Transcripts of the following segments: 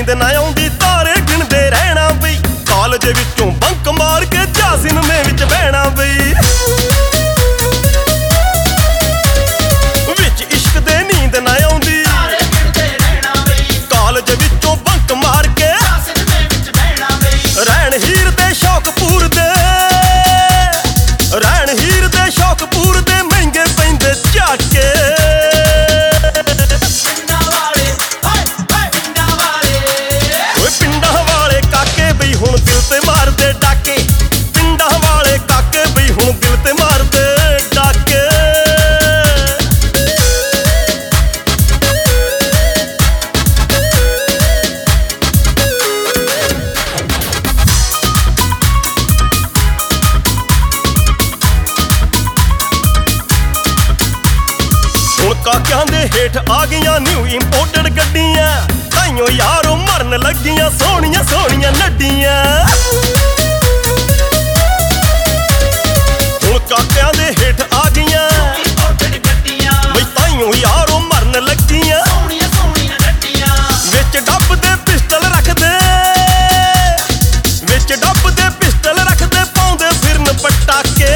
नींद ना आउंदी तारे गिनदे रहना बई कालज विचों बंक मार के जा सिनेमे विच बहना बई विच इश्क दे नींद ना आउंदी तारे गिनदे रहना बई कालज विचों बंक मार के जा सिनेमे विच बहना बई रहन हीर दे शौक पूर दे रहन हीर दे शौक पूर दे महंगे पैंदे झाके काकियां दे हेठ आ गईयां न्यू इंपोर्टेड गड्डियां ताइयों यारों मरन लगियां सोहणियां सोहणियां नड्डियां हुण काकियां दे हेठ आ गईयां इंपोर्टेड गड्डियां बई ताइयों यारों मरन लगियां सोहणियां सोहणियां नड्डियां विच डब दे पिस्टल रख दे विच डब दे पिस्टल रख दे पाउंदे फिरन पटाके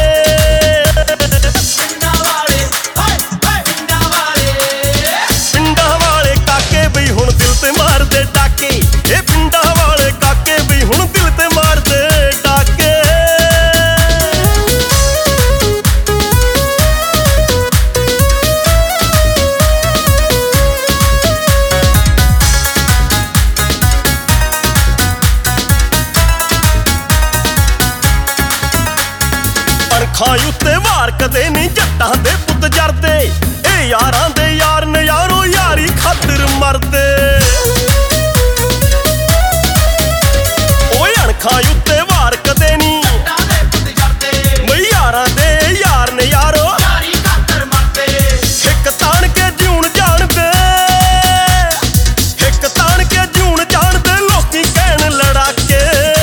अखां उत्ते वार कदे नहीं जट्टां दे पुत जरदे ए यारां दे यार ने यारो यारी खातिर मरदे ओए अणखां उत्ते वार कदे नहीं जट्टां दे पुत जरदे मैं यारां दे यार ने यारो यारी खातिर मरदे हिक ताण के जीउण जाणदे हिक ताण के जीउण जाणदे लोकी कहण लड़ाके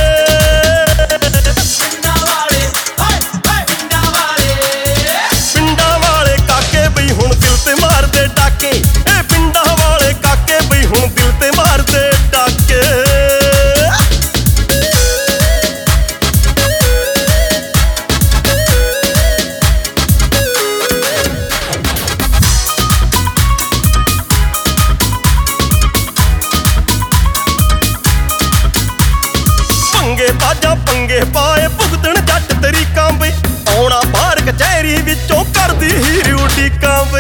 पंगे पाए भुगतण जट तरीकां बई आउणा बाहर कचहरी विचों करदी हीर उडीकां बई